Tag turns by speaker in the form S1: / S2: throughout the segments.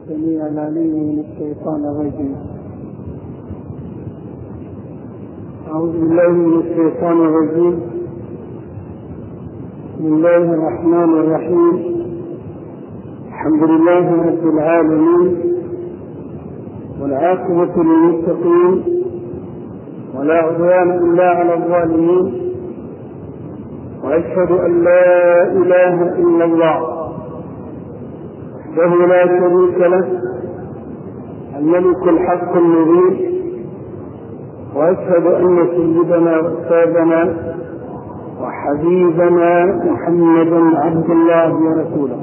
S1: السميع العليم من الشيطان الرجيم. أعوذ بالله من الشيطان الرجيم. بسم الله الرحمن الرحيم. الحمد لله رب العالمين، والعاقبة للمتقين، ولا عدوان إلا على الظالمين، وأشهد أن لا إله إلا الله وحده لا شريك له، الملك الحق المبين، وأشهد أن سيدنا وأستاذنا وحبيبنا محمدا عبد الله ورسوله،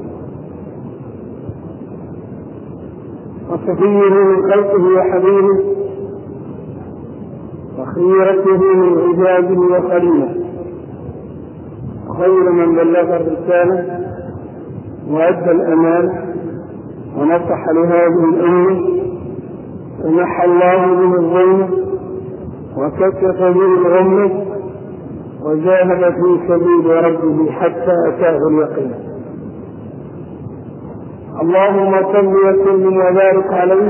S1: وصفيه من خلقه وحبيبه، وخيرته من عباده وخليله، خير من بلغ الرسالة وأدى الأمانة ونصح لهذه الأمة، ومحى الله به الظلم وكشف به الغمة، وجاهد في سبيل ربه حتى أتاه اليقين. اللهم صل وسلم وبارك عليه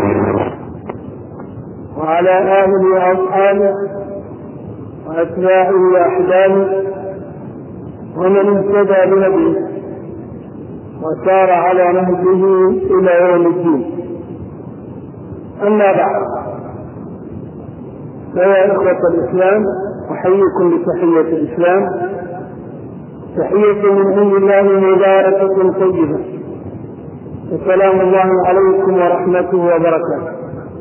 S1: وعلى آله وأصحابه وأتباعه وأحبابه ومن اهتدى بهديه وسار على نهجه إلى يوم الدين. أما بعد، فيا إخوة الإسلام، أحييكم بتحية الإسلام، تحية من عند الله مباركة طيبة، السلام الله عليكم ورحمته وبركاته.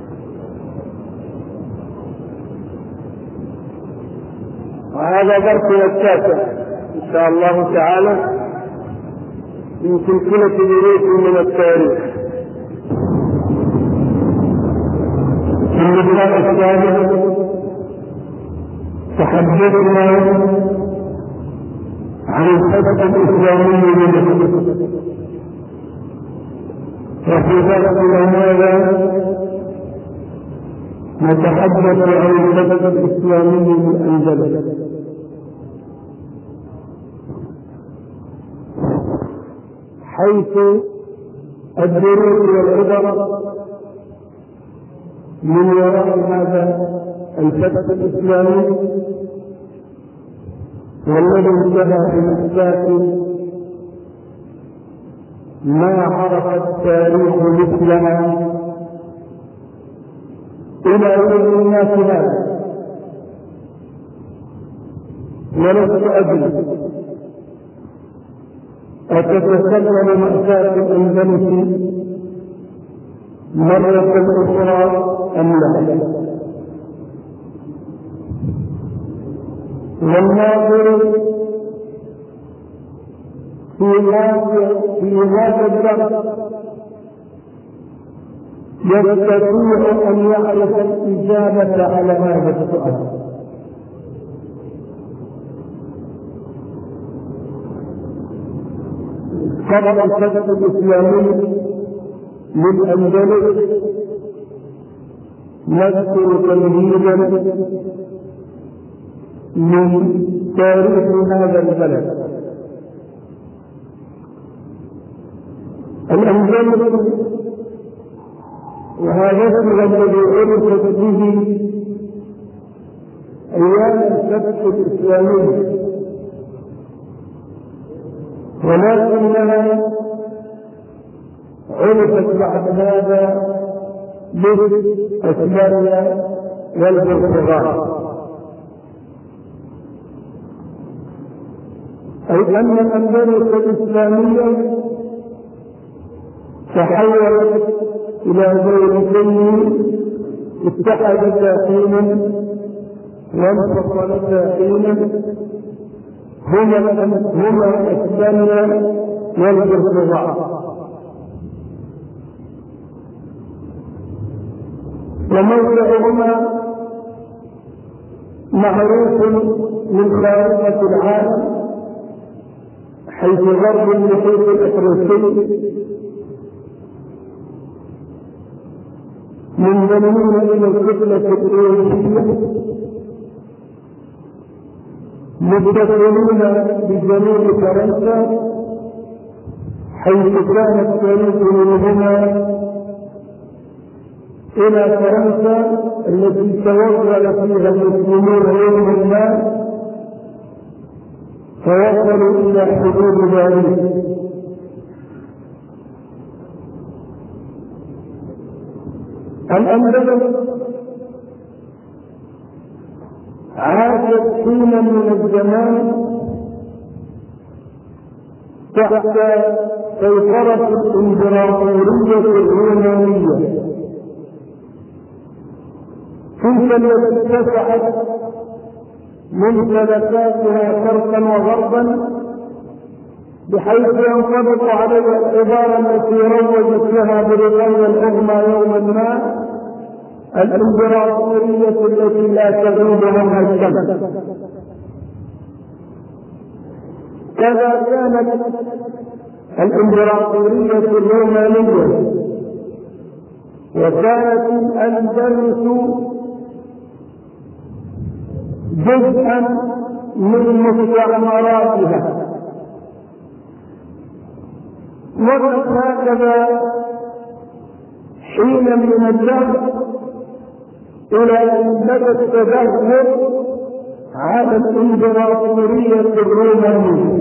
S1: وهذا درسنا التاسع إن شاء الله تعالى من سلسلة دروس من التاريخ. في اللقاء السابق تحدثنا عن الفتح الإسلامي لمصر، وفي درسنا هذا نتحدث عن الفتح الإسلامي للأندلس، حيث الدروس والعبر من وراء هذا الفتح الإسلامي، والذي انتهى بإثبات ما عرف التاريخ مثلها إلى يوم الناس هذا. ولست أدري أتتكلم مأساة الأندلس مرة أخرى أم لا؟ والناظر في هذا الدرس يستطيع أن يعرف الإجابة على هذا السؤال. طبعا الفتح الإسلامي للأندلس نذكر تمهيدا من تاريخ هذا البلد. الأندلس وهذا الذي عرفت به أيام الفتح الإسلامي، ولكنها عرفت بعد هذا بأسبانيا والبرتغال، أي أن الأندلس الإسلامية تحولت إلى دولتين اتحدتا حينا وانفصلتا حينا، هما اسبانيا والبرتغال. وموقعهما معروف من خارطة العالم، حيث غرب المحيط الأطلسي منضمين إلى القبلة الأوروبية، متصلين بجنوب فرنسا، حيث كان الطريق منهما إلى فرنسا التي توغل فيها المسلمون يوما ما فوصلوا إلى حدود باريس. الأندلس عاشت حينا من الزمان تحت سيطرة الإمبراطورية الرومانية، تلك التي اتسعت ممتلكاتها شرقا وغربا بحيث ينطبق عليها العبارة التي روجت لها بريطانيا العظمى يوما ما: الإمبراطورية التي لا تغيب عنها الشمس. كذا كانت الإمبراطورية الرومانية، وكانت الأندلس جزءا من مستعمراتها. وقد هكذا حين من الدهر إلى أن بدا التدهور على الإمبراطورية الرومانية.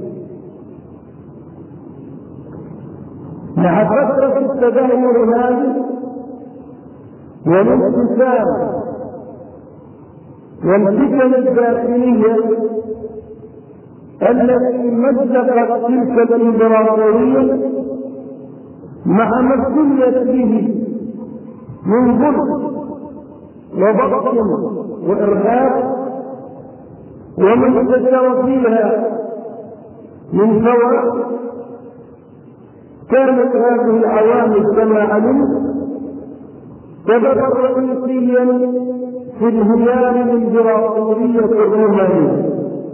S1: مع فترة التدهور هذه والانقسام والفتن الداخلية التي مزقت تلك الإمبراطورية مع ما ابتليت به من ظلم وضغط وإرهاب ومن انتشر فيها من فوائد، كانت هذه العوامل كما علمت سببا رئيسيا في انهيار الإمبراطورية الرومانية.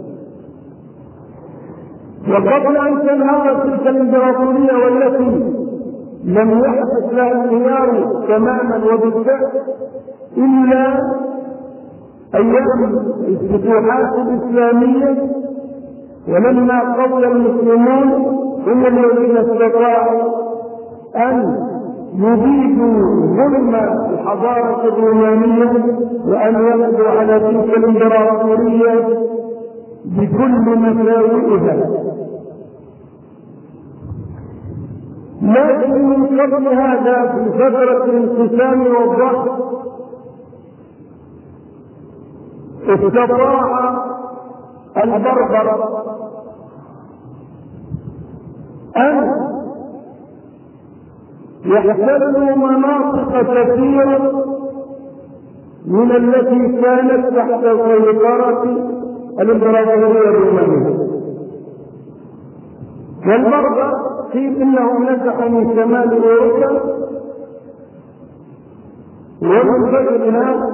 S1: وقبل أن تنهار تلك الإمبراطورية والتي لم يحدث لها انهيار تماما وبالفعل إلا أيام الفتوحات الإسلامية، ولما قوي المسلمون هم الذين استطاعوا أن يبيدوا ظلم الحضارة الرومانية وأن يقضوا على تلك الإمبراطورية بكل مساوئها. لكن من قبل هذا في فترة الانقسام والضعف استطاع البربر أن يحتلوا مناطق كثيرة من التي كانت تحت سيطرة الإمبراطورية الرومانية. والبربر قيل إنهم نزحوا من شمال أوروبا ومن بينها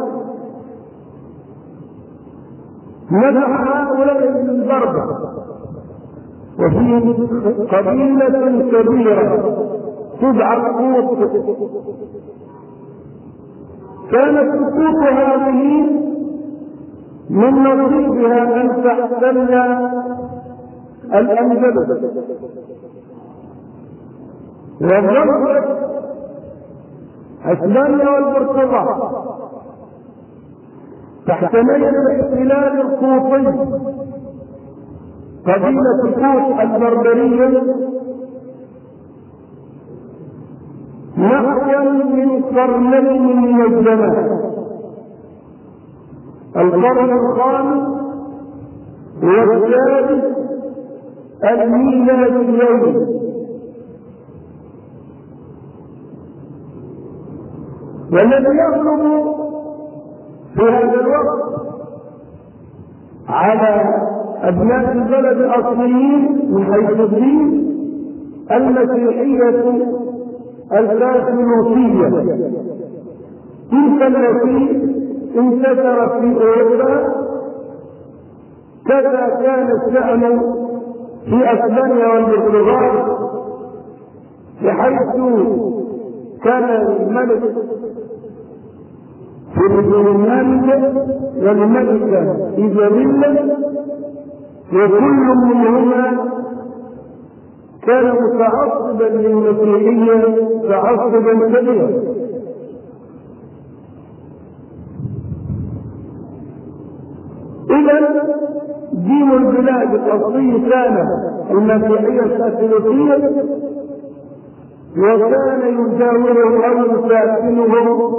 S1: نزح هؤلاء البربر، وفي قبيلة كبيرة تدعى القوط، كانت سقوط هذه من نصيبها أن تحتل الأندلس، وظلت اسبانيا والبرتغال تحت نيل الاحتلال القوطي. قبيلة القوط البربرية نحو من قرنين من الزمان، القرن الخامس والثالث الميلادي، والذي يغلب في هذا الوقت على أبناء البلد الأصليين من حيث الدين المسيحية الكاثوليكية، تلك التي انتشرت في أوروبا. كذا كان الشأن في اسبانيا والبرتغال، بحيث كان الملك فرديناند والملكة إيزابيلا وكل منهما كان متعصبا للمسيحية تعصبا كبيرا، إذا دين البلاد الأصلي كان المسيحية الكاثوليكية، وكان يجاوره أو يساكنه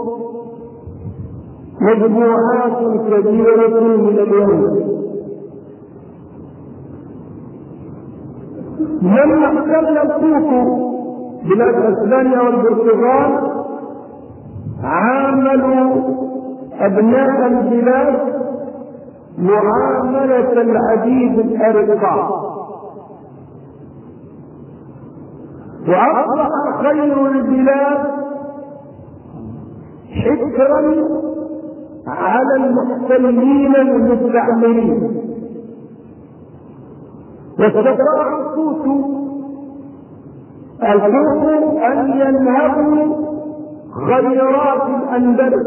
S1: مجموعات كبيرة من اليهود. لما احتل الترك بلاد اسبانيا والبرتغال عاملوا ابناء البلاد معاملة العبيد الارقاء، واصبح خير البلاد حكرا على المحتلين المستعمرين. واستطاع الترك أن ينهبوا خيرات الأندلس،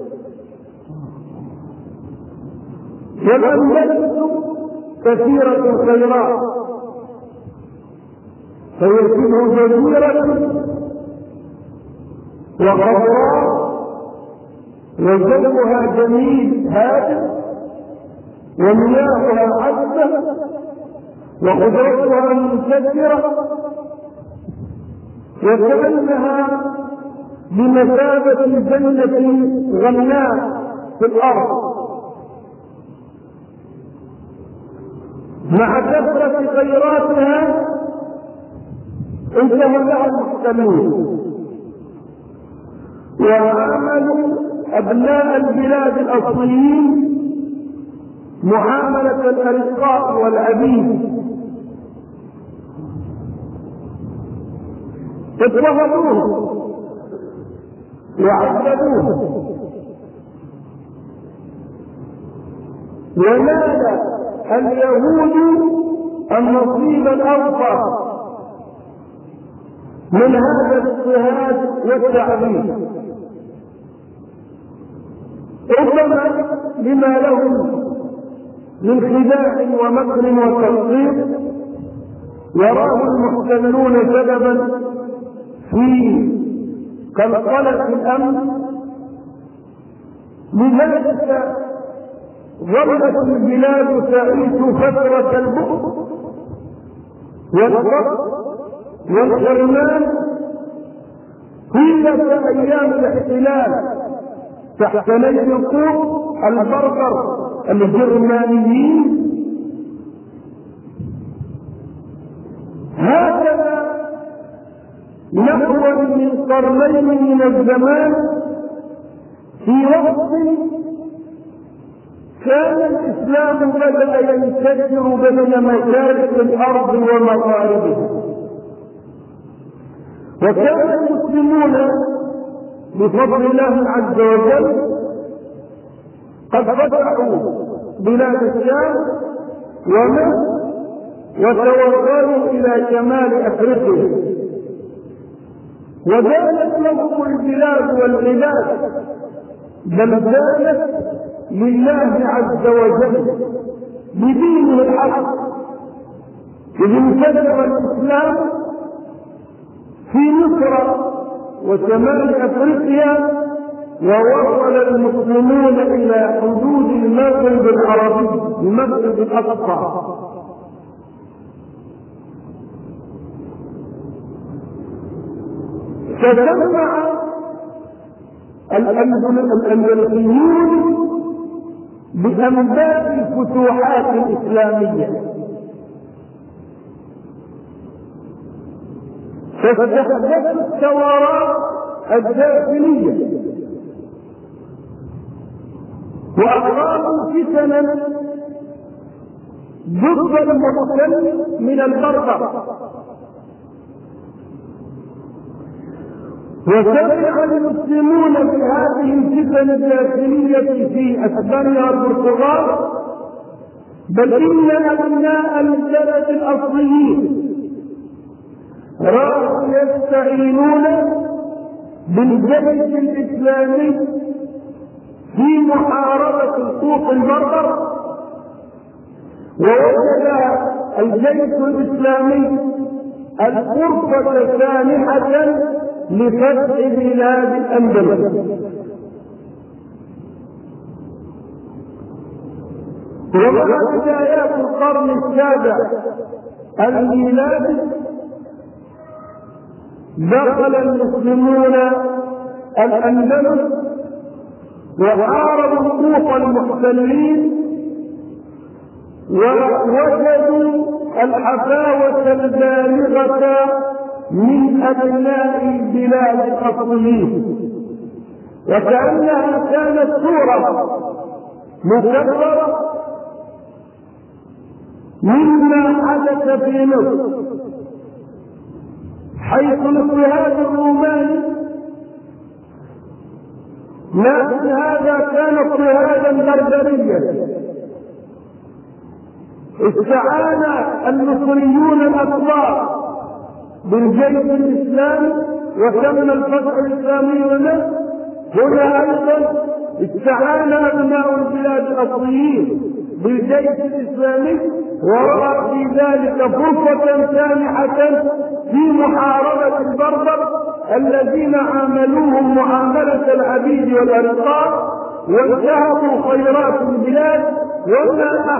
S1: والأندلس كثيرة الخيرات، فهي شبه جزيرة وخضراء وجوها جميل هادئ ومياهها عذبة وخضرتها منكسرة، وكأنها بمثابة جنة غناء في الأرض. مع كثرة خيراتها انتهى لها المحتلون، وعاملوا أبناء البلاد الأصليين معاملة الأرقاء والعبيد، اضطهدوه وعذبوه، ونال اليهود النصيب الأوفر من هذا الاضطهاد والتعذيب، ربما لما لهم من خداع ومكر وتخطيط يراه المحتلون سببا في قلقلة الأمن. لذلك ظلت البلاد تعيش فترة البؤس والفقر والحرمان طيلة أيام الاحتلال تحت نيل البربر الجرمانيين. هكذا نحو من قرنين من الزمان في وقت كان الإسلام بدأ ينتشر بين مشارق الأرض ومغاربها، وكان المسلمون بفضل الله عز وجل قد فتحوا بلاد الشام ومصر وتوصلوا إلى شمال أفريقيا، وزالت لهم البلاد والعباد، بل زالت لله عز وجل بدينه الحق. إذ انتشر الإسلام في مصر وشمال أفريقيا، ووصل المسلمون إلى حدود المغرب العربي، المغرب الأقصى. تجمع الأندلسيون بأنباء الفتوحات الإسلامية، فتحدثت الثورات الداخلية وأقاموا فتنا ضد المحتل من البربر، وسمع المسلمون بهذه الفتن الداخلية في اسبانيا والبرتغال، بل ان ابناء البلد الاصليين راحوا يستعينون بالجيش الاسلامي في محاربة الخوف البربر، ووجد الجيش الاسلامي الفرصة سانحة لفتح بلاد الأندلس. ومع بدايات القرن السابع الميلادي دخل المسلمون الأندلس وحاربوا الكوفة المحتلين، ووجدوا الحفاوة البالغة من أبناء البلاد الأصليين، وكأنها كانت صورة مكبرة مما حدث في مصر، حيث الاضطهاد الروماني، لكن هذا كان اضطهادا بربريا. استعان المصريون الأطلاق بالجيش الإسلامي وتم الفتح الإسلامي له. هنا أيضا استعان أبناء البلاد الأصليين بالجيش الإسلامي، ورأى في ذلك فرصة سانحة في محاربة البربر الذين عاملوهم معاملة العبيد والأرقاء وانتهبوا خيرات البلاد. وما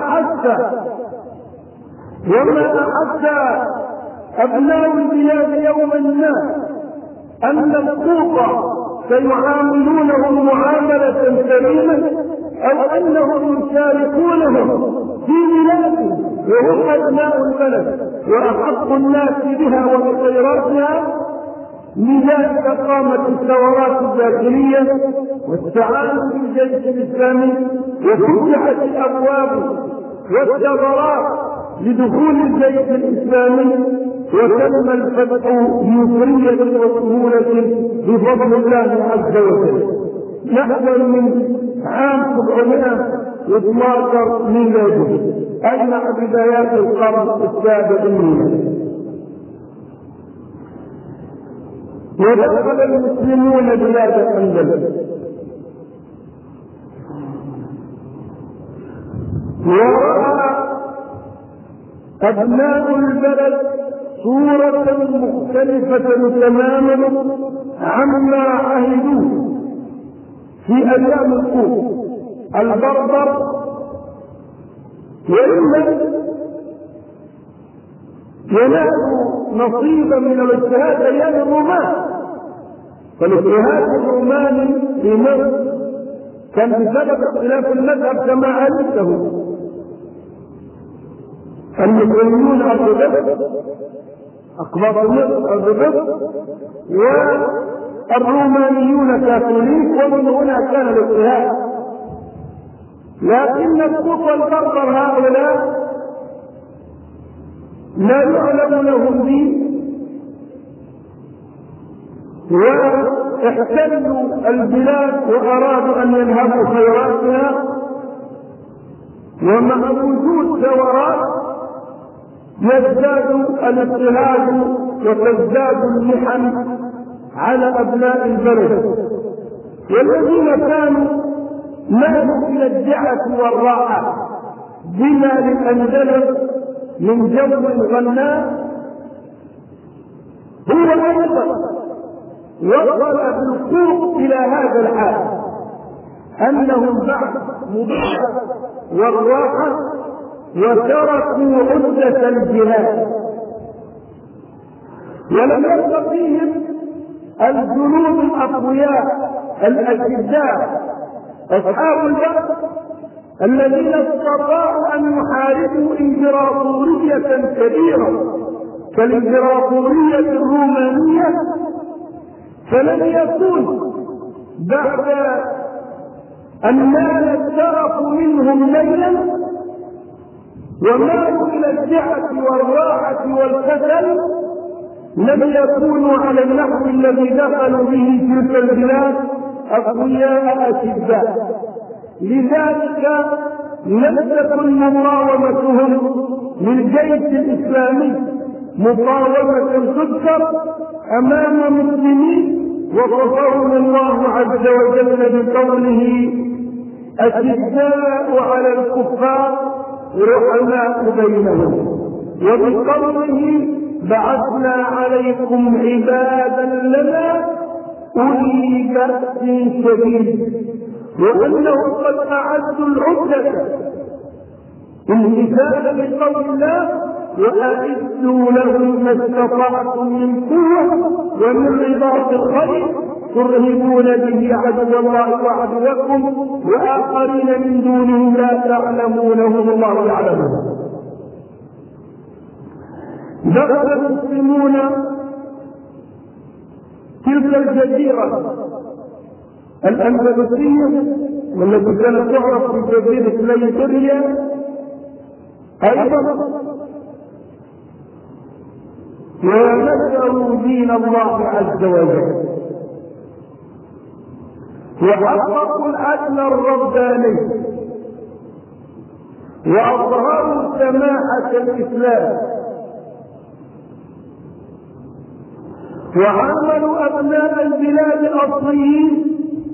S1: أحس أبناء البلاد يوما ما أن السلطة سيعاملونهم معاملة كريمة، أو أنهم يشاركونهم في بلادهم وهم أبناء البلد وأحق الناس بها وبخيراتها. لذلك قامت الثورات الداخلية واستعانوا بالجيش الإسلامي، وفتحت الأبواب والثغرات لدخول الجيش الإسلامي، وتم الفتح بيسرية وسهولة بفضل الله عز وجل. نحو من عام 712 ميلادي، أي مع بدايات القرن السابع الميلادي. ودخل المسلمون بلاد الأندلس، ورأى أبناء البلد صورة مختلفة تماما عما عهدوه في أيام الكوفة. البربر وإما ينالوا نصيبا من الاجتهاد ايام الرومان، فالاجتهاد الروماني في مصر كان بسبب اختلاف المذهب كما علمته. المسلمون ارتدوا اقباط مصر ارتدوا، والرومانيون كاثوليك، ومن هنا كان الاجتهاد. لكن الكفر البربر هؤلاء لا يعلم لهم دين، واحتلوا البلاد وارادوا ان ينهبوا خيراتها، ومع وجود ثورات يزداد الاضطهاد وتزداد المحن على ابناء البلد، والذين كانوا مالوا الى الدعة والراحة بما للأندلس من جو غناء. هو ايضا وصل بالخوف الى هذا الحال، انهم بعد مضحة والراحة وتركوا عدة الجهاد، ولم يبق فيهم الجنود الاقوياء الاشداء اصحاب البأس الذين استطاعوا ان يحاربوا امبراطورية كبيرة كالامبراطورية الرومانية. فلم يكن بعد ان نال الترف منهم ليلا ومالوا الى الدعة والراحة والكسل، لم يكونوا على النحو الذي دخلوا به تلك البلاد اقوياء اشداء. لذلك لم تكن مقاومتهم للجيش الاسلامي مقاومة تذكر امام مسلمين، وصفهم الله عز وجل بقوله اشداء على الكفار رحماء بينهم، وبقوله بعثنا عليكم عبادا لنا اولي بأس شديد، وانهم قد اعدوا العدة امتثالا لقول الله: وأعدوا لهم ما استطعتم من قوة ومن رباط الخيل ترهبون به عدو الله وعدوكم وآخرين من دونهم لا تعلمونهم الله يعلمهم. دخل المسلمون تلك الجزيرة الأندلسية والتي كانت تعرف بجزيرة ليبيريا أيضا، ونشروا دين الله عز وجل وحققوا العدل الرباني وأظهروا سماحة الإسلام وعاملوا أبناء البلاد الأصليين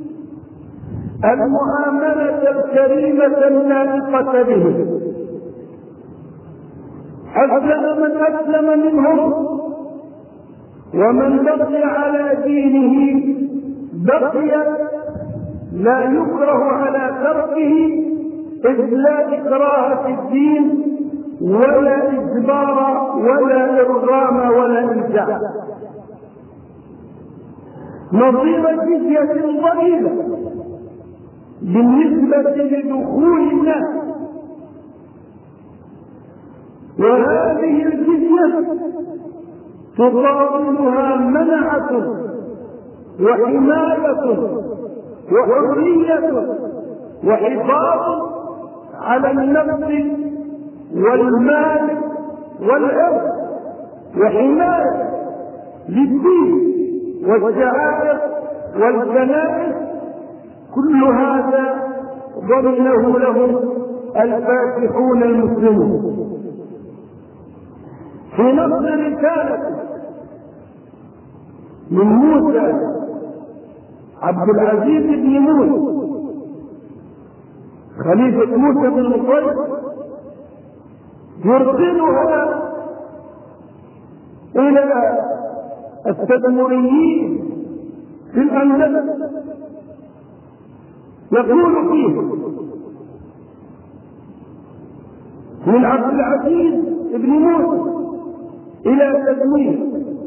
S1: المعاملة الكريمة اللائقة بهم، أسلم من أسلم منهم، ومن بقي على دينه بقي لا يكره على تركه، إذ لا إكراه في الدين ولا إجبار ولا إرغام ولا إلزام. نظير الجزية ضئيلة بالنسبة لدخول الناس، وهذه الجزية تقابلها منعة وحماية وحرية وحفاظ على النفس والمال والعرض وحماية للدين والشعائر والكنائس، كل هذا ضمنه لهم الفاتحون المسلمون. في نص رسالة من موسى عبد العزيز بن موسى خليفة موسى بن نصير يرسلها إلى التدمريين في الأندلس، يقول فيه من عبد العزيز بن موسى إلى تدمير،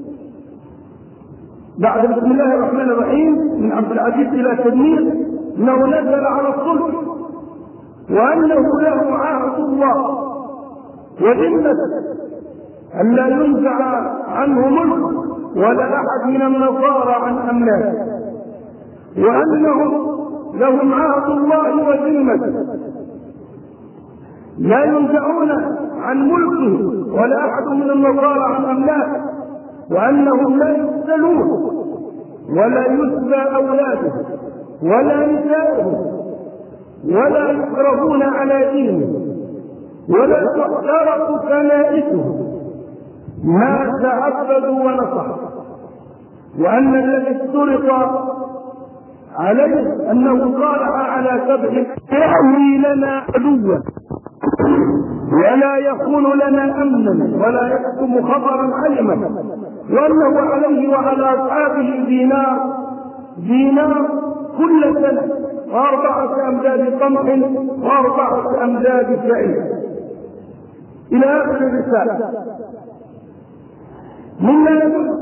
S1: بعد بسم الله الرحمن الرحيم من عبد العزيز إلى تدمير، أنه نزل على الصلح وأنه له عهد الله وذمة أن لا ينزع عنه ملك ولا أحد من النصارى عن أملاكه، وأنهم لهم عهد الله وذمته لا ينزعون عن ملكه ولا أحد من النصارى عن أملاكه، وأنهم لا يقتلون ولا يسبى أولادهم ولا نساؤهم ولا يكرهون على دينهم ولا تحترق كنائسهم ما تعبدوا ونصحوا، وأن الذي افترض عليه أنه صالح على سبع يأوي لنا عدوا ولا يكون لنا أمنا ولا يكتم خبرا علما، وأنه عليه وعلى أصحابه دينار كل سنة و4 أمداد قمح و4 أمداد شعير إلى آخر الرسالة. مما يدل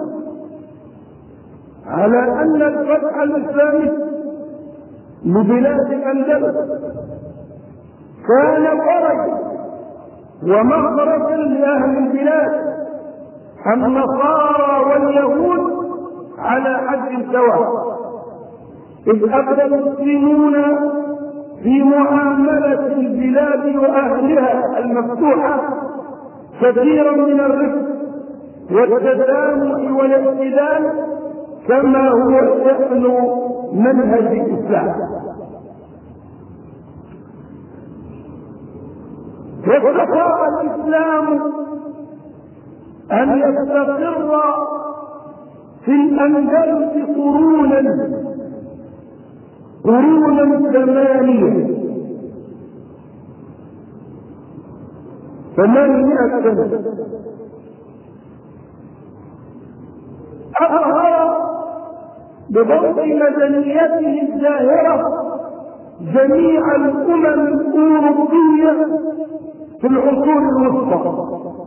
S1: على أن الفتح الإسلامي لبلاد الأندلس كان فرجا ومخرجا لأهل البلاد النصارى واليهود على حد سواء، إذ أبدى المسلمون في معاملة البلاد وأهلها المفتوحة كثيرا من الرفق والتسامح والاعتدال كما هو شأن منهج الإسلام. واستطاع الإسلام أن يستقر في الأندلس قرونا 800 سنة، أظهر بضبط مدنيته الزاهرة جميع الأمم الأوروبية في العصور الوسطى،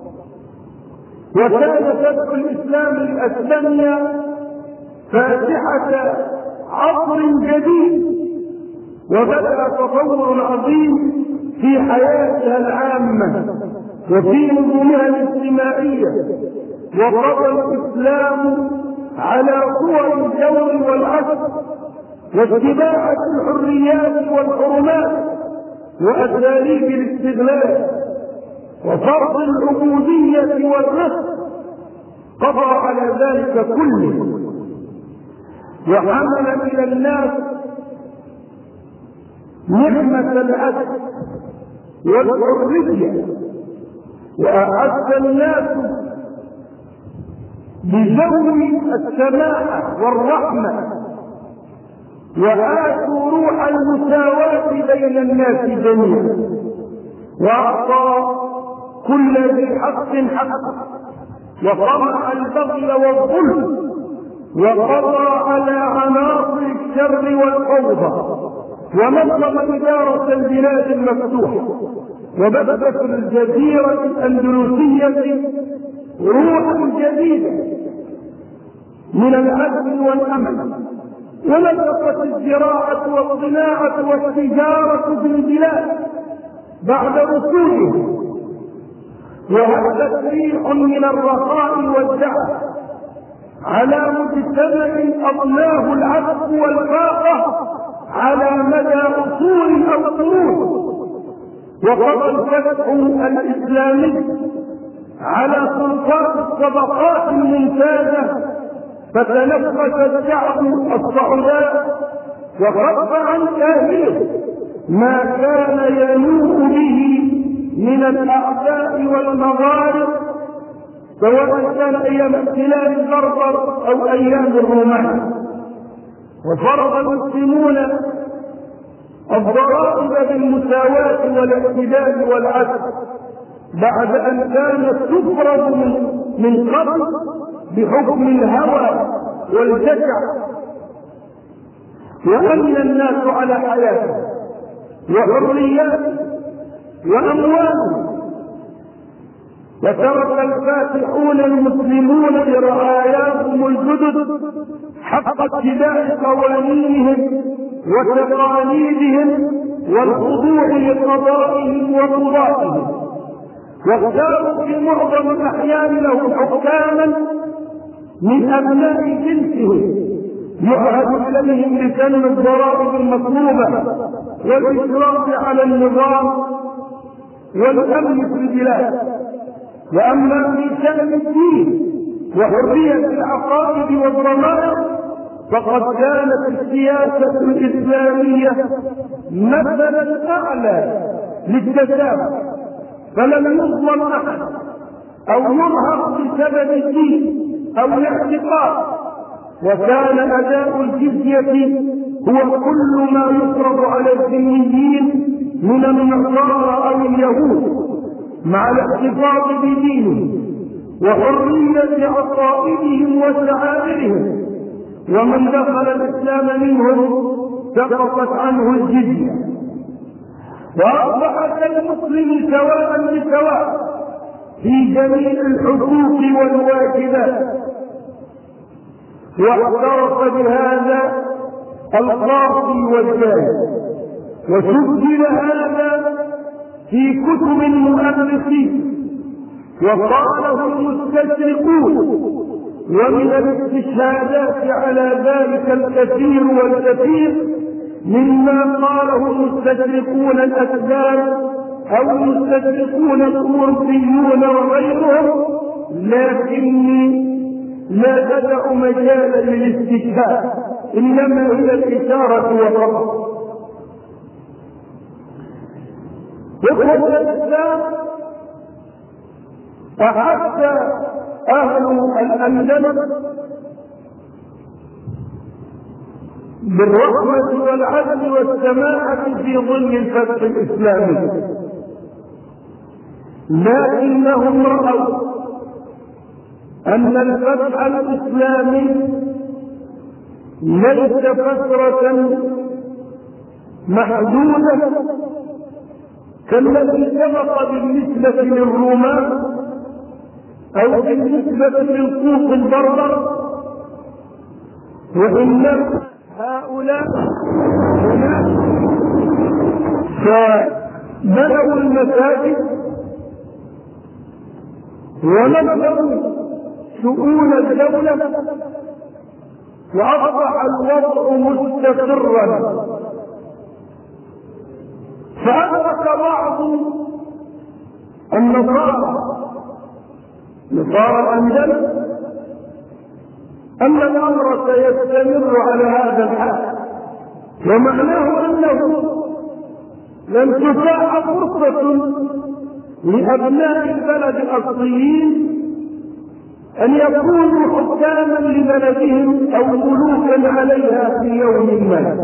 S1: وكان فتح الإسلام لأسبانيا فاتحة عصر جديد، وبدأ تطور عظيم في حياتها العامة وفي نظامها الاجتماعية، وقضى الإسلام على صور الجور والعدل واتباع الحريات والحرمات وأساليب الاستغلال وفرض العبودية والرفق، قضى على ذلك كله، وحمل إلى الناس نعمة العدل والحرية، وأعز الناس بجو السماحة والرحمة، وآتوا روح المساواة بين الناس جميعا، وأعطى كل ذي حق حقه، وقمع البغي والظلم، وقضى على عناصر الشر والفوضى، ونظم إدارة البلاد المفتوحة، وبث في الجزيرة الأندلسية روحا جديدة من العدل والأمن، ونشطت الزراعة والصناعة والتجارة في البلاد بعد رسوله، وهبت ريح من الرخاء والدعم على مجتمع أضناه العفو والفاقة على مدى عصور أو قرون، وقضى الفتح الإسلامي على سلطات الطبقات الممتازة، فتنفس الشعب الصعداء وخف عن أهله ما كان ينوء به من الأعداء والمضار، سواء كان أيام احتلال البربر أو أيام الرومان. وفرض المسلمون الضرائب بالمساواة والاعتدال والعدل بعد أن كانت تفرض من قبل بحكم الهوى والجشع، وأمن الناس على حياته وحرياته وأموالهم، وترك الفاتحون المسلمون لرعاياهم الجدد حق اتباع قوانينهم وتقاليدهم والخضوع لقضائهم وقضائهم، واختاروا في معظم الأحيان لهم حكاما من أبناء جنسهم يعهد إليهم بسن الضرائب المطلوبة والإشراف على النظام والأمن في البلاد. وأما في شأن الدين وحرية العقائد والضمائر فقد كانت السياسة الإسلامية مثلا أعلى للتسامح، فلم يظلم أحد أو يرهق بسبب الدين أو الاعتقاد، وكان أداء الجزية هو كل ما يفرض على الذميين من النصارى أو اليهود مع الاحتفاظ بدينهم وحرية عقائدهم وشعائرهم، ومن دخل الإسلام منهم سقطت عنه الجزية، وأصبح كالمسلم سواء بسواء في جميع الحقوق والواجبات. واعترف بهذا القاضي والجاهل، وسجل هذا في كتب المؤرخين وقاله المستشرقون، ومن الاستشهادات على ذلك الكثير والكثير مما قاله المستشرقون الأسباب أو المستشرقون الأوروبيون وغيرهم، لكني لا تدع مجالا للاستشهاد، إنما هي الإشارة وفقط. وفق الإسلام أحس أهل الأندلس بالرحمة والعدل والسماحة في ظل الفتح الإسلامي، لكنهم رأوا أن الفتح الإسلامي ليس فترة محدودة كالذي سبق بالنسبة للرومان أو بالنسبة للصوف البربر، وإنما هؤلاء هناك فبنوا المساجد ونظروا شؤون الدولة، وأصبح الوضع مستقرا. فأدرك بعض النصارى الأندلس أن الأمر سيستمر على هذا الحال، ومعناه أنه لم تتاح فرصة لأبناء البلد الأصليين أن يكونوا حكاما لبلدهم أو ملوكا عليها في يوم ما.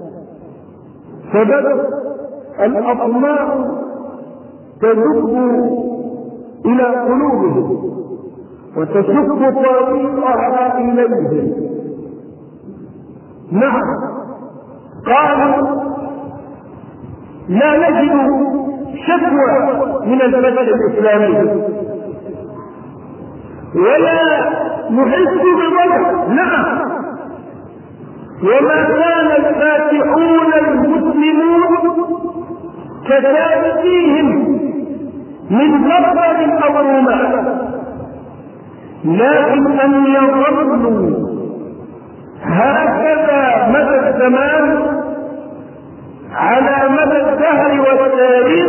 S1: فبدت الأطماع تدب إلى قلوبهم وتشق طريقها إليهم. نعم، قالوا لا نجد شكوى من البلد الإسلامي ولا نحس بضرر. نعم، وما كان الفاتحون المسلمون كسابقيهم من ضرر أو رماة، لكن أن يظلوا هكذا مدى الزمان على مدى الدهر والتاريخ،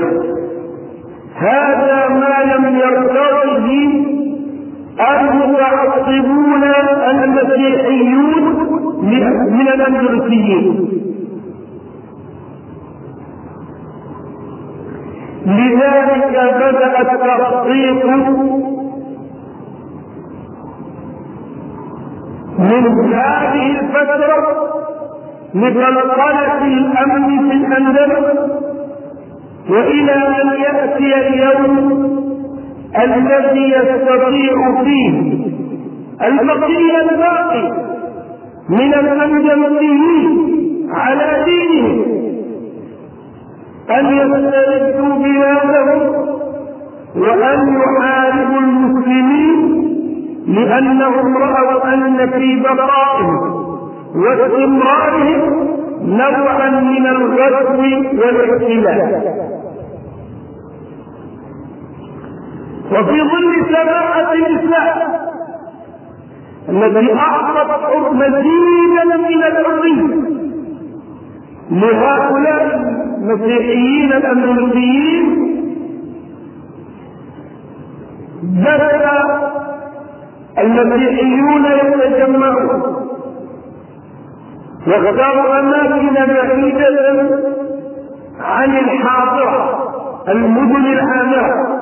S1: هذا ما لم يرتضه المتعصبون المسيحيون من الأندلسيين. لذلك بدأ التخطيط من هذه الفترة لقلقلة الأمن في الأندلس، وإلى أن يأتي اليوم الذي يستطيع فيه البقية الباقي من الأندلسيين على دينهم أن يستردوا بلادهم وأن يحاربوا المسلمين، لأنهم رأوا أن في بقائهم واستمرارهم نوعا من الغزو والاحتلال. وفي ظل سماحة الإسلام التي أعطت مزيدا من الحرية لهؤلاء المسيحيين الأندلسيين، بدأ المسيحيون يتجمعون واختاروا أماكن بعيدة عن الحاضرة المدن العامة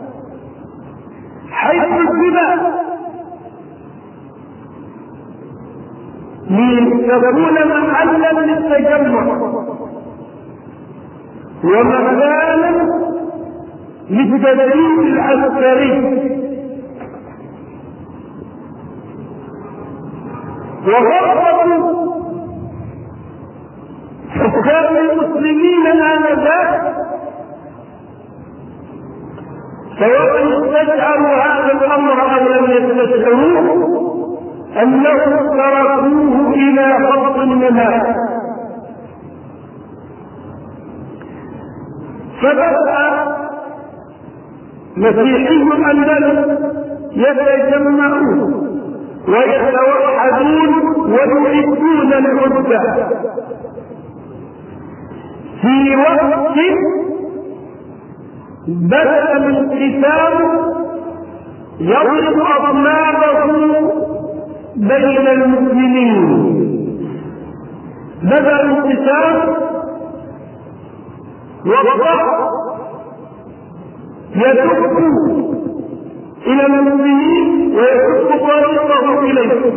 S1: حيث الجبال لتكون محلا للتجمع ومكانا للتدريب العسكري. وغرضوا حكام المسلمين آنذاك، سواء استشعروا هذا الأمر أو لم يستشعروه، أنهم تركوه إلى خط المنام. فبدأ مسيحي الأندلس يتجمعون ويتوحدون ويعدون العدة في وقت بدأ الانقسام يضرب أضنابه بين المسلمين. بدأ الانقسام والضغط يدب إلى المسلمين ويدب طريقه إليه،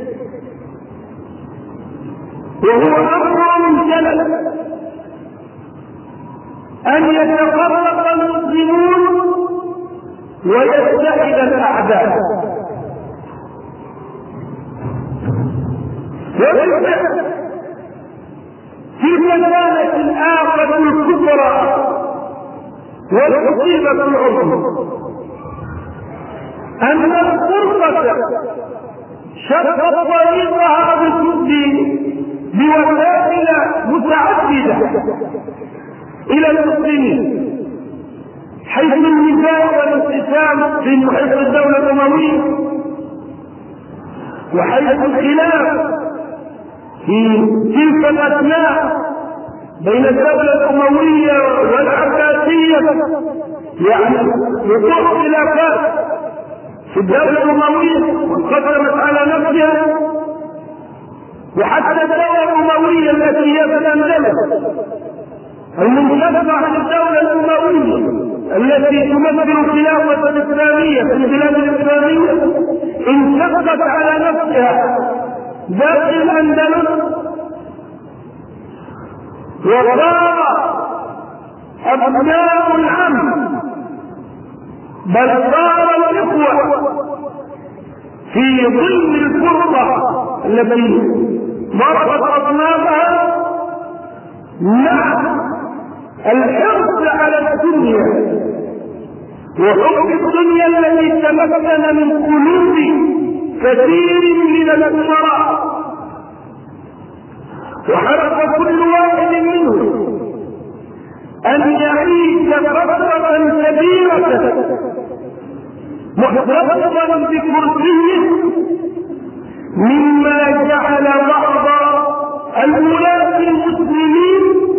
S1: وهو أمر من جلل أن يتفرق المسلمون ويتحد الأعداء. وبالفعل تلك كانت الآفة الكبرى والمصيبة العظمى أن الفرقة شقت طريقها بوسائل متعددة إلى المسلمين، حيث النزاع والانقسام في محيط الدولة الأموية، وحيث الخلاف في تلك الأثناء بين الدولة الأموية والعباسية، يعني وقوع خلافات في الدولة الأموية وانقسمت على نفسها، وحتى الدولة الأموية التي هي في الأندلس المنشقة عن الدولة الأموية التي تمثل الخلافة الإسلامية في البلاد الإسلامية انشقت على نفسها داخل الأندلس، وصار أبناء العم بل صار الإخوة في ظل الفرقة التي ضربت أصنافها مع الحرص على الدنيا وحب الدنيا التي تمكن من قلوب كثير من الأمراء، وحرص كل واحد منهم أن يعيش فترة كبيرة محتفظا بكرسيه، مما جعل بعض الولاة المسلمين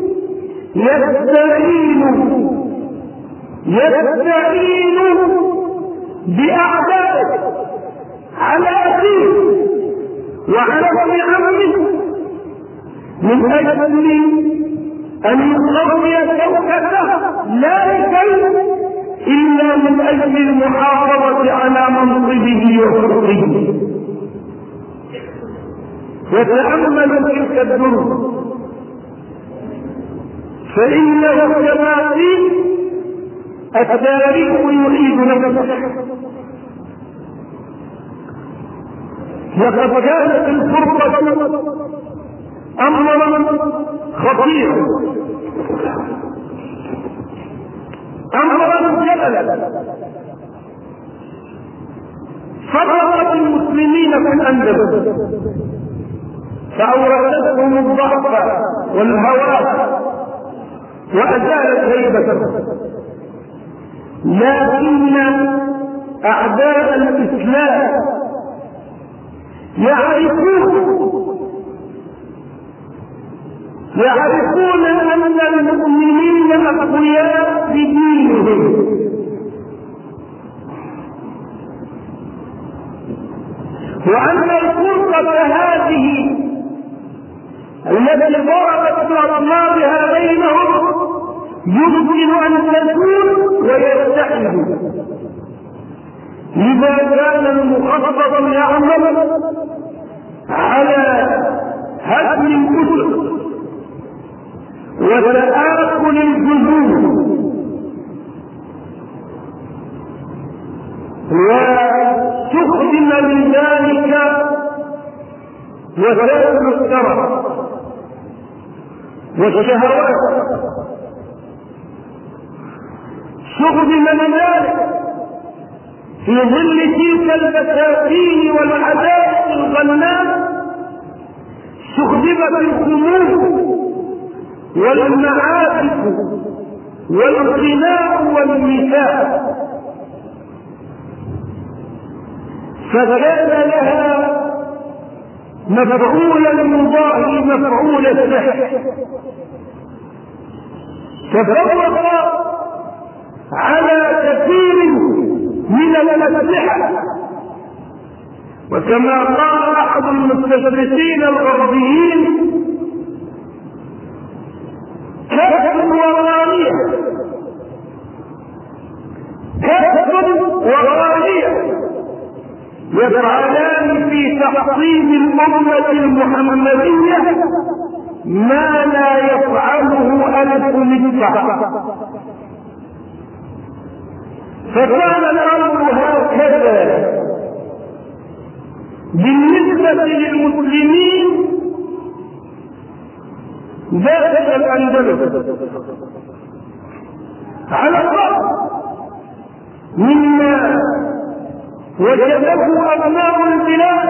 S1: يستعين بأعدائه على أخيه وعلى ابن عمه من أجل أن يقوي شوكته لا يكل إلا من أجل المحافظة على منصبه وحقه. وتأملوا تلك الدروس فإنه كما قيل التاريخ يعيد نفسه. لقد كانت الفرقة أمرا خطيرا، أمرا جللا، فرقت المسلمين في الأندلس فأورثتهم الضعف والهوى وأزالت هيبته، لكن أعداء الإسلام يعرفون أن المؤمنين أقوياء بدينهم، وأن الفرقة هذه التي ضربت بأطنابها بينهم يمكن أن تكون ويستحيل. لذا كان المخطط يعمل على هدم الكتب وتآكل الجذور واستخدم لذلك وسائل الشرع والشهوات، استخدم لذلك في ظل تلك البساتين والعداء الغناء، استخدمت الخمور والمعازف والغناء والنساء، فكان لها مفعولا يضاهي مفعول السحر، تفوق على كثير من الأسلحة. وكما قال أحد المستشرقين الغربيين: كسب وغانية، كسب وغانية يفعلان في تحطيم الأمة المحمدية ما لا يفعله ألف مدفع. فكان الأمر هكذا بالنسبة للمسلمين داخل الأندلس، على الرغم مما وجده أبناء البلاد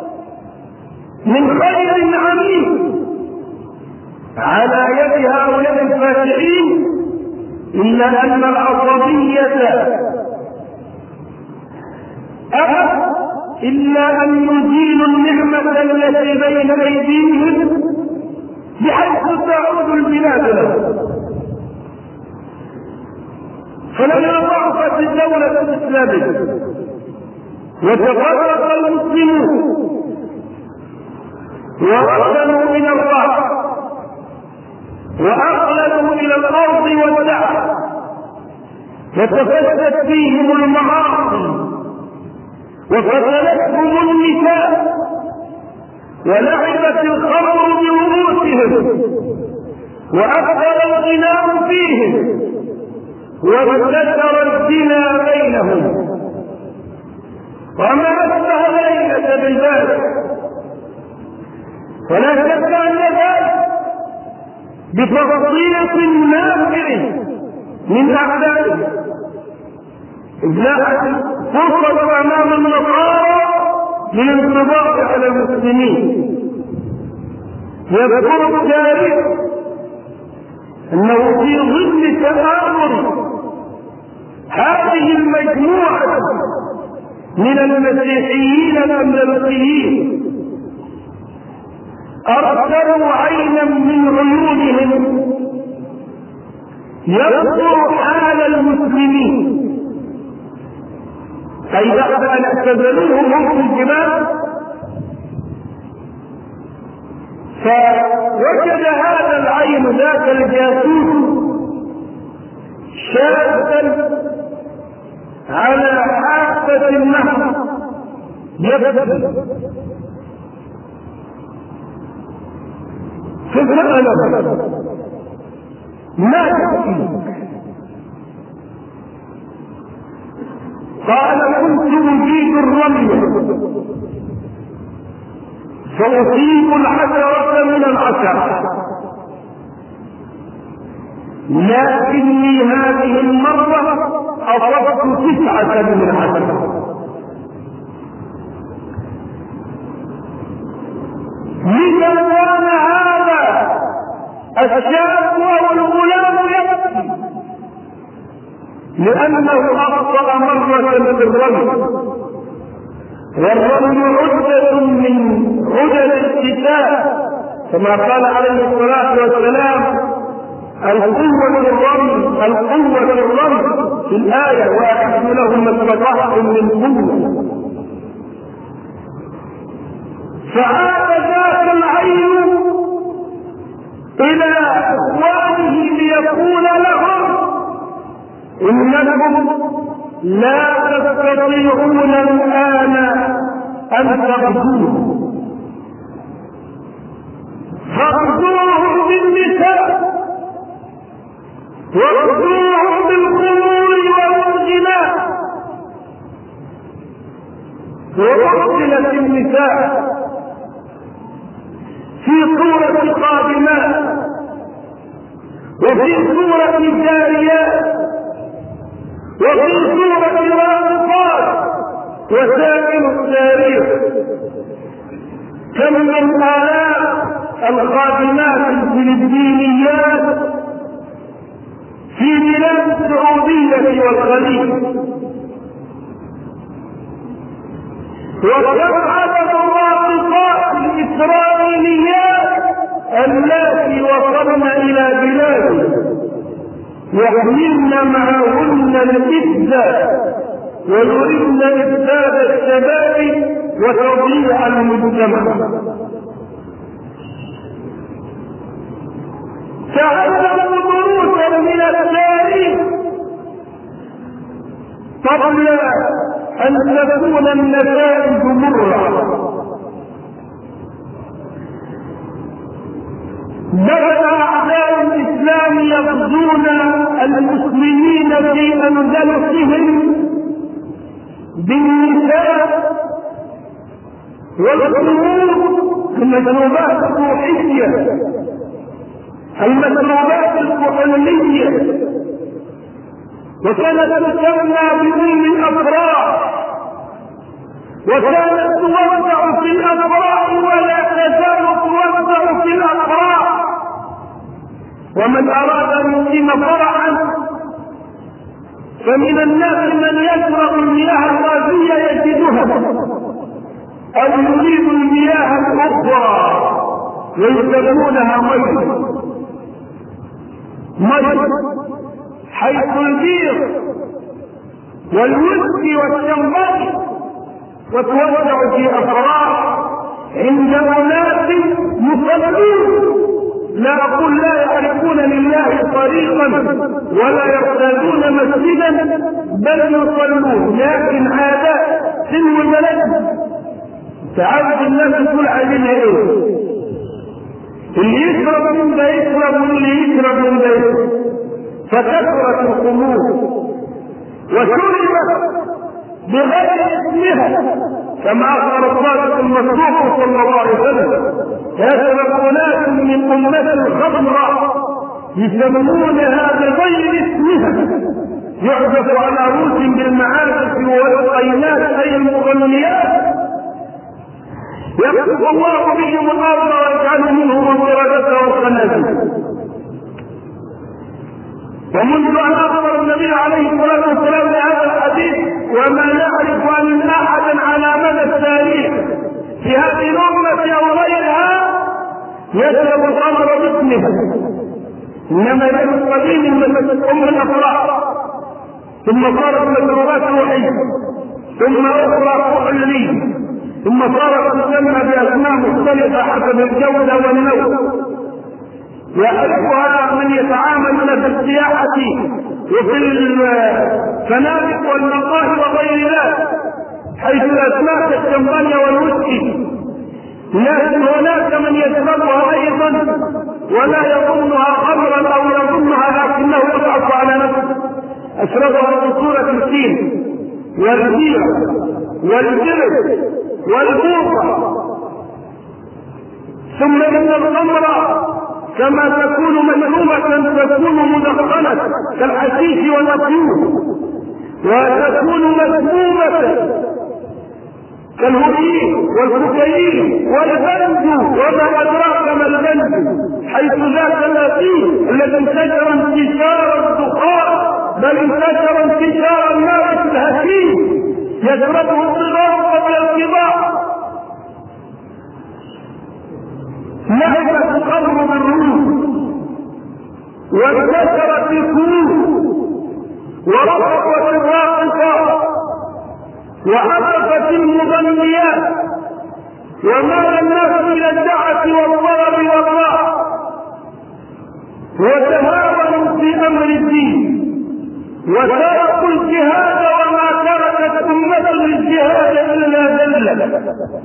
S1: من خير عميم على يد هؤلاء الفاتحين، إلا أن العصبية أبت إلا أن يزيلوا النعمة التي بين أيديهم بحيث تعود البلاد لهم. فلما ضعفت الدولة الإسلامية وتفرق المسلمون ووصلوا إلى الرعب وأقللوا إلى الأرض والدعوة وتفشت فيهم المعاصي وفتلتهم النساء ولعبت الخمر برؤوسهم وأكثر الغناء فيهم وانتشر الزنا بينهم وما أشبه الليلة بالبارح. ولا شك أن ذلك بتفصيلة نافع من أعدائهم، إذ لا فرصة أمام النصارى للانضباط على المسلمين. يذكر التاريخ أنه في ظل تآمر هذه المجموعة من المسيحيين الأمريكيين أرسلوا عينا من عيونهم يذكر حال المسلمين، أي بعد أن اعتزلوهم هم في الجبال، فوجد هذا العين ذاك الجاسوس شابا على حافة النهر يبكي، فسأله ما تبكي؟ قال كنت أجيد الرمي فأصيب الحجرة من العشرة، لكني هذه المرة أصبت 9 من 10. لذا كان هذا الشاب والغلام يبكي لأنه أخطأ مرة بالرمي، والرمي عدة من عدد القتال كما قال عليه الصلاة والسلام القوة الرمي في الآية وأعدوا لهم ما استطعتم من قوة. فعاد ذاك العين إلى إخوانه ليقول لهم إنكم لا تستطيعون الآن أن تغزوه، فاغزوهم بالنساء واغزوهم بالخمور والغناء. وأرسلت النساء في صورة خادمات وفي صورة جاريات وفي صورة راقصات وسائر التاريخ. كم من آلاف الخادمات الفلبينيات في بلاد السعودية والخليج، وكم عدد الراقصات الإسرائيليات اللاتي وصلن إلى بلادنا يحملن معهن الإفساد ويريدن إفساد الشباب وتضييع المجتمع. تعلموا دروسا من التاريخ قبل أن تكون النتائج مرة. بدأ أعداء الإسلام يغزون المسلمين في أندلسهم بالنساء والخمور، المشروبات الروحية، المشروبات الكحولية، وكانت تسمى بأم الأفراح، وكانت توزع في الأفراح ولا تزال توزع في الأفراح. ومن أراد أن يقيم فرحا فمن الناس من يشرب المياه الغازية يجدها، أو يريد المياه الأخرى ويسمونها مي، حيث البير والويسكي والشمباني، وتوزع في أفراح عند أناس يصلون، لا أقول لا يعرفون لله طريقا ولا يرتادون مسجدا، بل يصلون، لكن عادات سن البلد تعرف الناس تقول علينا ايه؟ اللي يشرب من ده يشرب واللي يشرب من ده يشرب، فكثرت الخمور وشربت بغير اسمها، كما اخبر الصادق المصدوق صلى الله عليه وسلم: يشرب اناس من امه الخمر يسمونها بغير اسمها، يعزف على رؤوس بالمعازف والقينات اي المغنيات، يخلق الله بهم الارض ويجعل منهم القردة والخنازير. ومنذ ان اخبر النبي عليه الصلاه والسلام بهذا الحديث وما نعرف ان احدا على مدى التاريخ في هذه الامه او غيرها يشرب الخمر باسمها، انما يشرب قديم من ام الافراح، ثم صارت مشروبات روحيه، ثم اخرى كحوليه، ثم صارت تسمى باسماء مختلفه حسب الجوده والنوع. يعرفها من يتعاملون في السياحه وفي الفنادق والمقاهي وغير ذلك، حيث الاسماء كالشمبانيا والويسكي، لكن هناك من يشربها ايضا ولا يظنها خمرا او يظنها لكنه يضعف على نفسه، اشربها بصوره السين والبيره والجلد والبوطه. ثم ان الخمر كما تكون مشروبة تكون مدخنة كالحشيش والأفيون، وتكون مسمومة كالهيروين والكوكايين والبنج، وما أدراك ما البنج، حيث ذاك الأثيم الذي انتشر انتشار الدخان، بل انتشر انتشار النار الهشيم يشربه الصغار قبل الكبار. لعبت الخمر بالروح وانتشرت الكروب ورقصت الراقصات وعزفت المغنيات، ومال الناس الى الدعة والطرب والراحة، وتهاونوا في امر الدين وتركوا الجهاد، وما تركت امة الجهاد الا ذلة.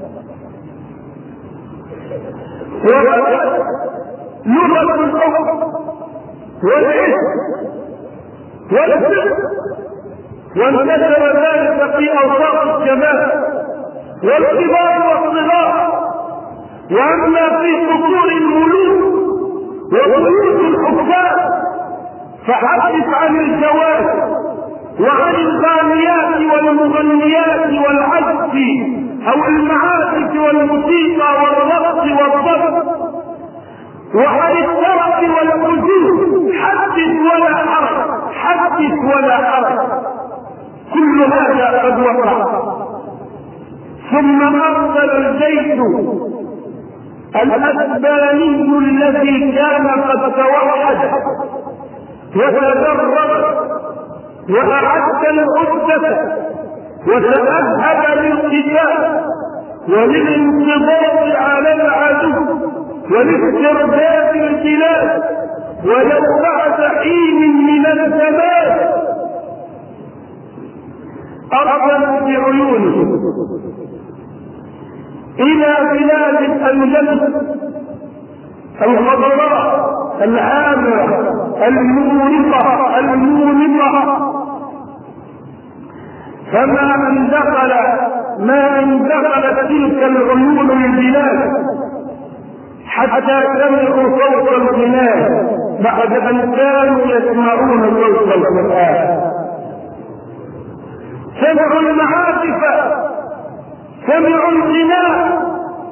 S1: وبدأت لغة الحب والعشق والصدق، وانتشر ذلك في اوساط الشباب والكبار والصغار، واما في قصور الملوك وبيوت الحكام فحدث عن الجواز وعن الغانيات والمغنيات والعزف او المعازف والموسيقى والرقص والضبط، وعن الترف والحزن، حدث ولا حرج، حدث ولا حرج، كل هذا قد وقع. ثم أرسل الجيش الأسباني الذي كان قد توحد وتدرب وأعد العدة وتأهب للقتال وللانقضاض على العدو ولاسترداد البلاد، ولو بعد حين من الزمان أرسل بعيونه إلى بلاد الأندلس الخضراء العامرة المونقة المونقة، فما ان دخلت تلك العيون البلاد حتى سمعوا صوت الغناء بعد ان كانوا يسمعون صوت القرآن. سمعوا المعازف، سمعوا الغناء،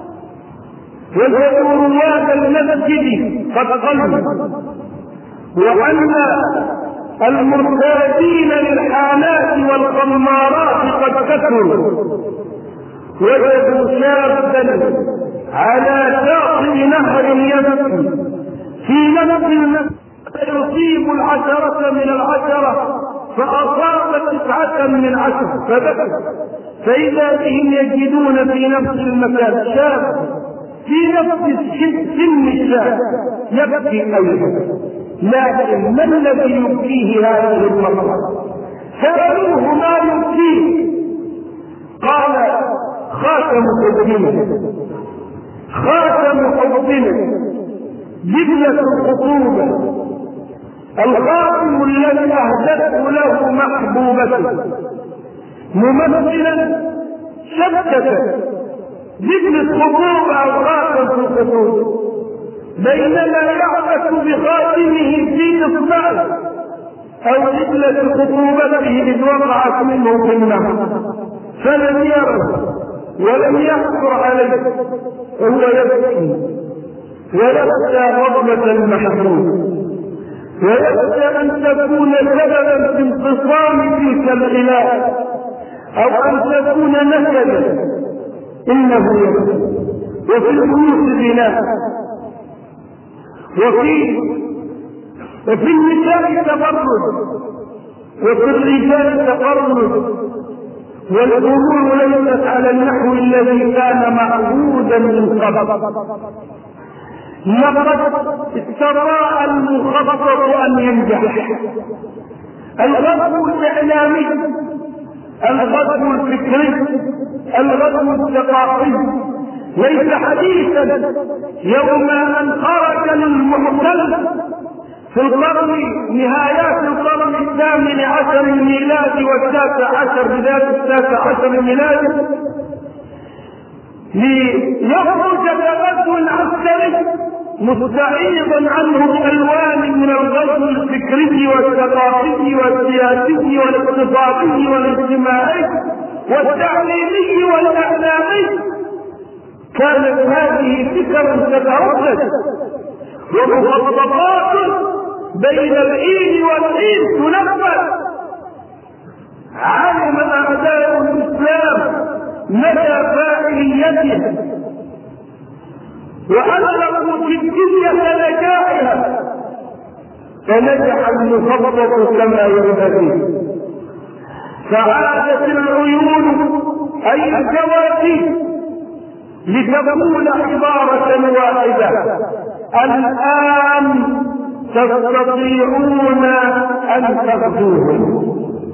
S1: وجدوا رواد المسجد قد قلوا، وأن المرتادين للحانات والخمارات قد كثروا. وجدوا شابا على شاطئ نهر يبكي في نفس المسجد يصيب 10 من 10 فأصاب 9 من 10 فبكى، فإذا بهم يجدون في نفس المكان شاب في نفس سن الشاب يبكي أيضا، لكن ما الذي يبكيه هذه المرأة؟ سألوه ما يبكيه؟ قال خاتم حبنا، خاتم حبنا، جبلة الخطوبة، الخاتم الذي أهدته له محبوبته، ممثلا شبكة جبل الخطوبة أو خاتم الخطوبة، بينما يعبث بخاتمه في إصبعه أو جبلة خطوبته إذ وقعت منه في النهر فلم يره ولم يخطر عليه، وهو يبكي ويخشى غضبة المحبوب، ويخشى أن تكون سببا في انفصام تلك الخلاف أو أن تكون نكدا. إنه يبكي. وفي البيوت بناء، وفي النساء تبرج، وفي الرجال تبرج، والأمور ليست على النحو الذي كان معهودا من قبل. لقد استطاع المخطط أن ينجح. الغزو الإعلامي، الغزو الفكري، الغزو الثقافي ليس حديثا. يوم أن خرج المحتل في القرن نهايات القرن 18 الميلادي و19 بداية 19 الميلادي ليخرج كغزو عسكري مستعيضا عنه بألوان من الغزو الفكري والثقافي والسياسي والاقتصادي والاجتماعي والتعليمي والإعلامي. كانت هذه فكرة تتردد ومخططات بين الحين والحين تنفذ. علم أعداء الإسلام مدى فاعليتها وأدركوا جدية نجاحها، فنجح المخطط كما ينبغي، فعادت العيون أي الكواكب لتكون عبارة واحدة. الآن تستطيعون أن تغزوهم.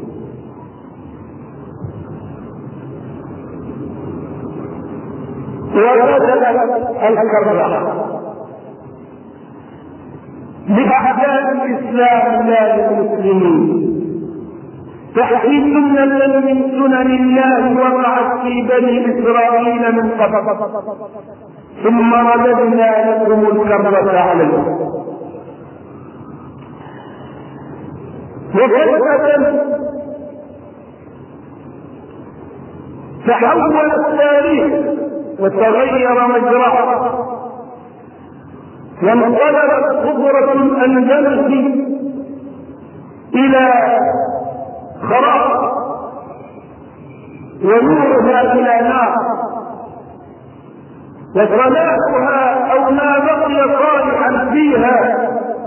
S1: وبدأت الكرة لأعداء الإسلام لا للمسلمين. تحكي سنة من سنن الله وقعت في بني إسرائيل من قبل، ثم رددنا لكم الكرة عليهم. وفجأة تحول التاريخ وتغير مجراه، وانقلبت قدرة الأندلس إلى خراب ونورها إلى نار، وصلاحها أو ما بقي صالحا فيها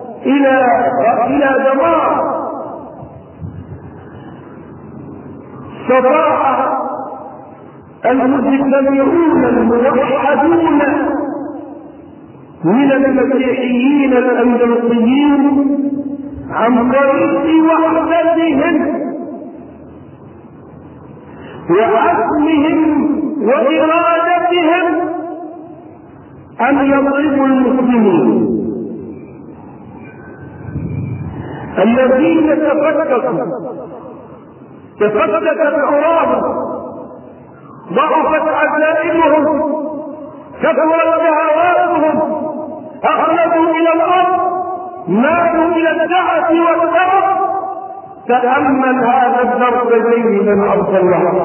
S1: إلى دمار. استطاع المتكبرون الموحدون من المسيحيين الأندلسيين عن طريق وحدتهم وعزمهم وإرادتهم أن يضربوا المسلمين الذين تفككت عراهم، ضعفت عزائمهم، كثرت شهواتهم، أخلدوا إلى الأرض، مالوا إلى الدعة والتعب، تأمل هذا الدرس جيدا عبد الله.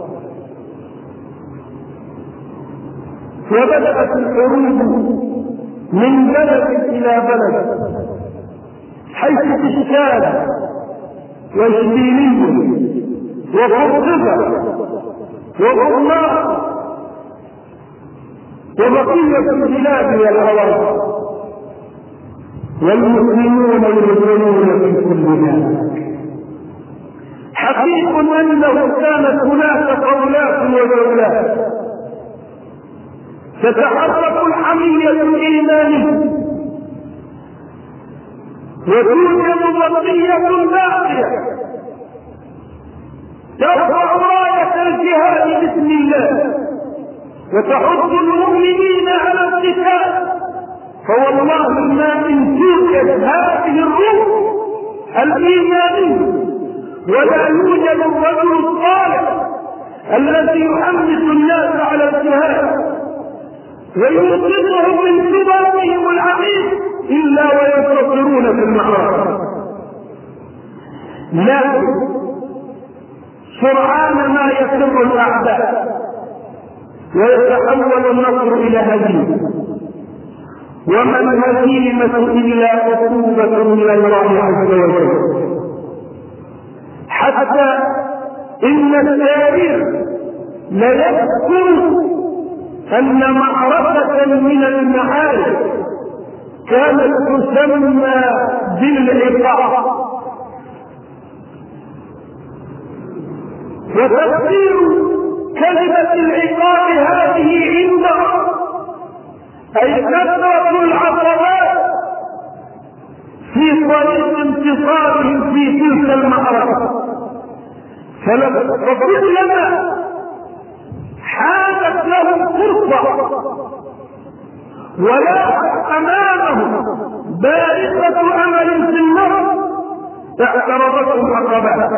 S1: وبدأت الحروب من بلد إلى بلد، حيث تشكال وإشبيلية وقرطبة وغرناط وبقية البلاد والأراضي، والمسلمون يرجعون في كل مكان. حقيق أنه كانت هناك قولات ودولات تتحرك الحمية الإيمانية وتوجد بقية باقية ترفع راية الجهاد باسم الله وتحض المؤمنين على القتال. فوالله ما إن توجد هذه الروح الإيمانية ولا يوجد الرجل الصالح الذي يحمس الناس على الجهاد وينقذهم من سباتهم العقيم إلا وينتصرون في المعركة. لكن سرعان ما يسر الأعداء ويتحول النصر إلى هزيمة، وما الهزيمة إلا عقوبة من الله عز وجل. حتى إن التاريخ ليذكر أن معركة من المعارك كانت تسمى بالعقاب، وتفسير كلمة العقاب هذه عندهم أي كثرة العقبات في طريق انتصارهم في تلك المعركة. فكلما حانت لهم فرصة ولاحت أمامهم بارقة أمل في النصر اعترضتهم عقبات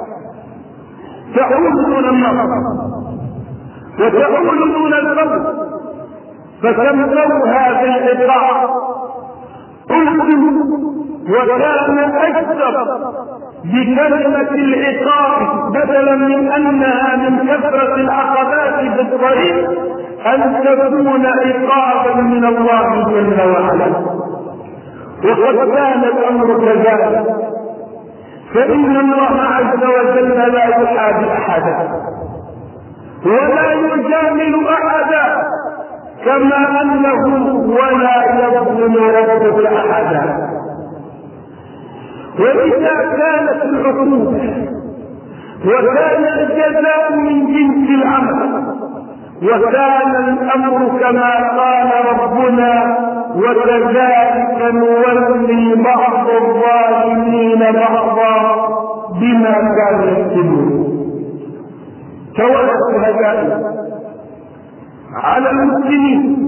S1: تحول دون النصر وتحول دون الفضل، فسموها بالعقاب. وكان أكثر بكلمة العقاب بدلا من أنها من كثرة العقبات في الطريق أن تكون عقابا من الله جل وعلا. وقد كان الأمر كذلك، فإن الله عز وجل لا يحابي أحدا ولا يجامل أحدا، كما أنه ولا يظلم ربك أحدا. وإذا كانت العقوبة وكان الجزاء من جنس العمل وكان الأمر كما قال ربنا وكذلك نولي بعض الظالمين بعضا بما كانوا يكسبون. تولوا هدائم على المسلمين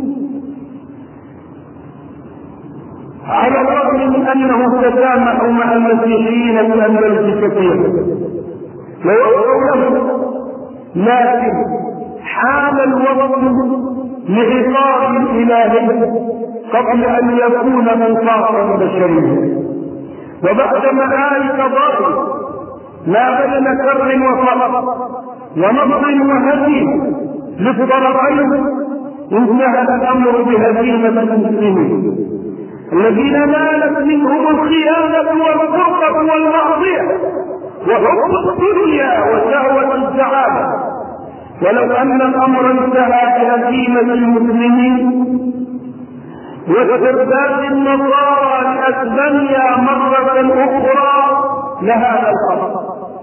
S1: على الرغم من أنهم تسامحوا مع المسيحيين في أندلس كثيرا ووقعوا لهم، لكن حال الوقت لعقاب الإلهي قبل أن يكون منصافا بشريا. وبعد معارك ضارب لا بين كر وفرق ونصر وهزيمة للطرفين انتهى الأمر بهزيمة المسلمين الذين نالت منهم الخيانة والفرقة والمعصية وحب الدنيا وشهوة السعادة. ولو أن الأمر انتهى بهزيمة المسلمين واسترداد النصارى لأسبانيا مرة أخرى لهذا الأمر،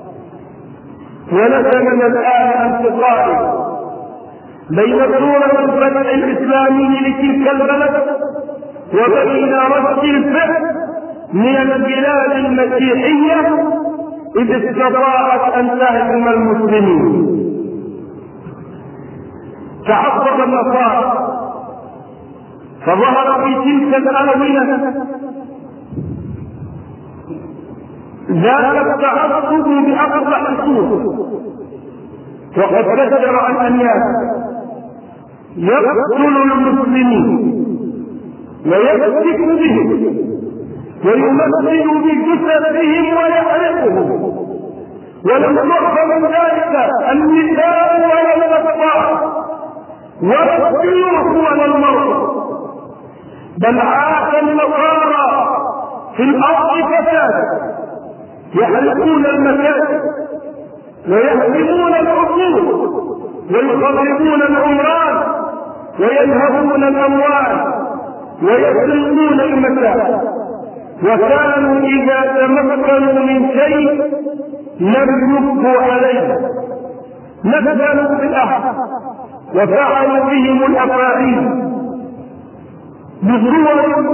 S1: ولكن الآن انتقال بين صورة الفتح الإسلامي لتلك البلد وبين رد الفتح من البلاد المسيحية إذ استطاعت أن تهزم المسلمين. تعصب النصارى فظهر في تلك الآونة ذاك التعصب بأقبح الصور، وقد كثر عن الناس يقتل المسلمين ويمسك بهم ويمثل بجثثهم ويحرقهم. ولم يعف من ذلك النساء ولا الاطفال ولا الضيوف ولا المرضى، بل عاش النصارى في الارض فسادا، يحرقون المساجد ويهدمون العقول ويخربون العمران وينهبون الاموال ويسرقون المتاع. وكانوا اذا تمكنوا من شيء لم يبقوا عليه، نزلوا بالاهل وفعلوا بهم الافاعيل بصور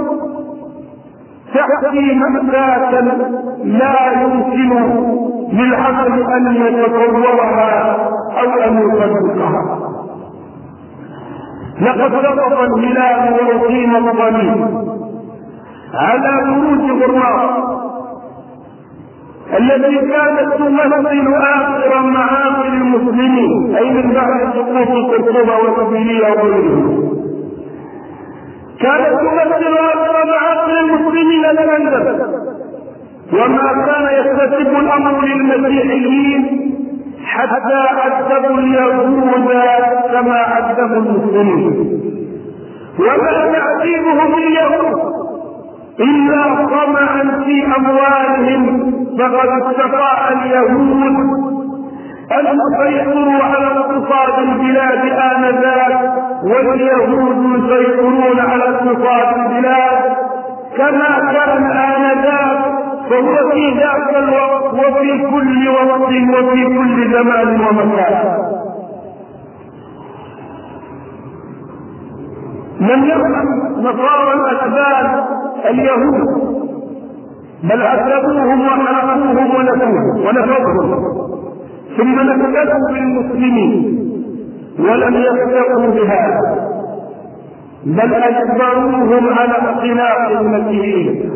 S1: تحكي مأساة لا يمكن للعقل ان يتصورها او ان يصدقها. لقد سقط الهلال وأقيم الضمير على بروج غرناط التي كانت تمثل آخر معاقل المسلمين، أي من بعد سقوط قرطبة وقبيلية وغيرهم. كانت تمثل آخر معاقل المسلمين الأندلس، وما كان يستتب الأمر للمسيحيين حتى عذبوا اليهود كما عذبوا المسلمين. وما تعذيبهم اليهود إلا طمعا في أموالهم، فقد استطاع اليهود أن يسيطروا على اقتصاد البلاد آنذاك، واليهود يسيطرون على اقتصاد البلاد كما كان آنذاك، فهو في ذاك الوقت وفي كل وقت وفي كل زمان ومكان. لم يرحم نصارى الأسباب اليهود، بل عذبوهم وحرقوهم ونفوهم، ثم نكلوا بالمسلمين ولم يكتفوا بهذا، بل أجبروهم على اختلاف المسيحيين.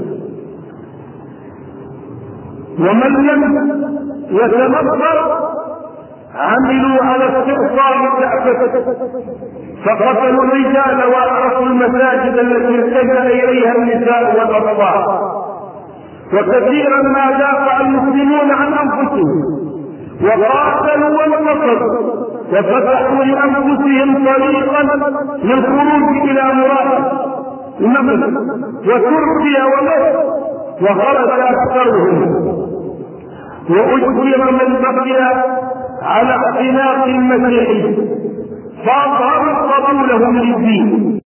S1: ومن لم يتمطر عملوا على استئصال الكعبة، فقتلوا الرجال وأحرقوا المساجد التي اتجه إليها النساء والأطفال. وكثيرا ما دافع المسلمون عن أنفسهم وقاتلوا وانتصروا وفتحوا لأنفسهم طريقا للخروج إلى مراد مصر وتركيا ومصر، وخرج أكثرهم وأجبر من بقي على اعتناق المسيحي فأظهروا قبولهم للدين.